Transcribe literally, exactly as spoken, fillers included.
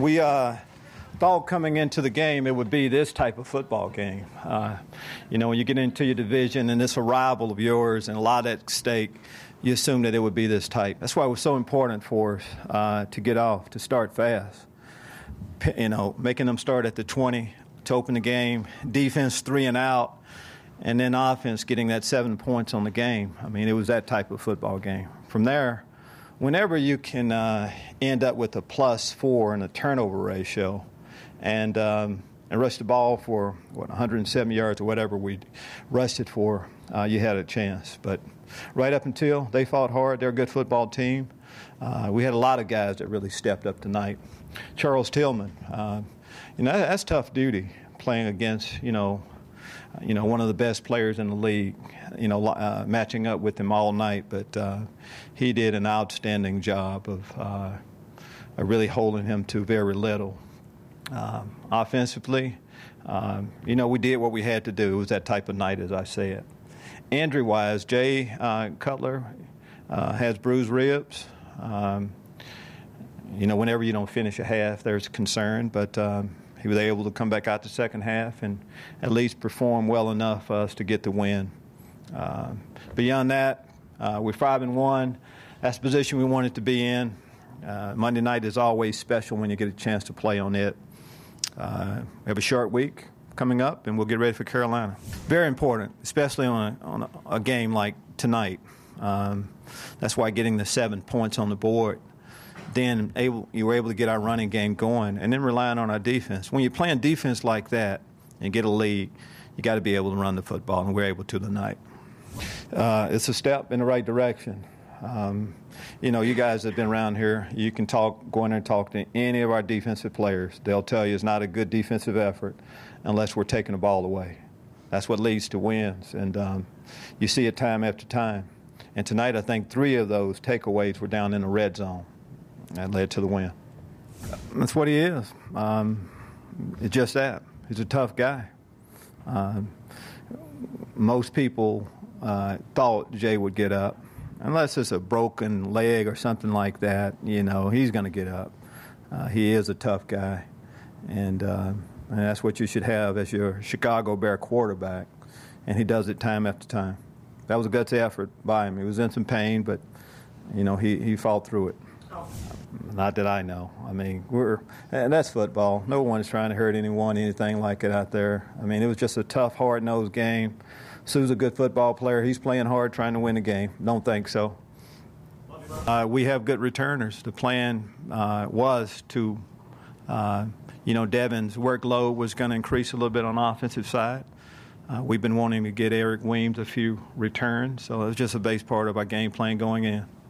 We uh, thought coming into the game it would be this type of football game. Uh, you know, when you get into your division and this arrival of yours and a lot at stake, you assume that it would be this type. That's why it was so important for us uh, to get off, to start fast. P- you know, making them start at the twenty to open the game, defense three and out, and then offense getting that seven points on the game. I mean, it was that type of football game. From there, whenever you can uh, end up with a plus four in a turnover ratio and um, and rush the ball for, what, one hundred seven yards or whatever we rushed it for, uh, you had a chance. But right up until they fought hard, they're a good football team. Uh, we had a lot of guys that really stepped up tonight. Charles Tillman, uh, you know, that's tough duty playing against, you know, you know, one of the best players in the league, you know, uh, matching up with him all night. But uh, he did an outstanding job of, uh, of really holding him to very little. Um, offensively, um, you know, we did what we had to do. It was that type of night, as I said. Injury-wise, Jay uh, Cutler uh, has bruised ribs. Um, you know, whenever you don't finish a half, there's concern. But um, he was able to come back out the second half and at least perform well enough for us to get the win. Uh, beyond that, uh, we're five and one. That's the position we wanted to be in. Uh, Monday night is always special when you get a chance to play on it. Uh, we have a short week coming up, and we'll get ready for Carolina. Very important, especially on a, on a, a game like tonight. Um, that's why getting the seven points on the board, then able, you were able to get our running game going, and then relying on our defense. When you're playing defense like that and get a lead, you got to be able to run the football, and we're able to tonight. Uh, it's a step in the right direction. Um, you know, you guys have been around here. You can talk, go in there and talk to any of our defensive players. They'll tell you it's not a good defensive effort unless we're taking the ball away. That's what leads to wins, and um, you see it time after time. And tonight, I think three of those takeaways were down in the red zone. That led to the win. That's what he is. Um, it's just that. He's a tough guy. Um, most people uh, thought Jay would get up. Unless it's a broken leg or something like that, you know, he's going to get up. Uh, he is a tough guy. And, uh, and that's what you should have as your Chicago Bear quarterback. And he does it time after time. That was a gutsy effort by him. He was in some pain, but, you know, he, he fought through it. Not that I know. I mean, we're and that's football. No one is trying to hurt anyone, anything like it out there. I mean, it was just a tough, hard-nosed game. Sue's a good football player. He's playing hard, trying to win the game. Don't think so. Uh, we have good returners. The plan uh, was to, uh, you know, Devin's workload was going to increase a little bit on the offensive side. Uh, we've been wanting to get Eric Weems a few returns, so it's just a base part of our game plan going in.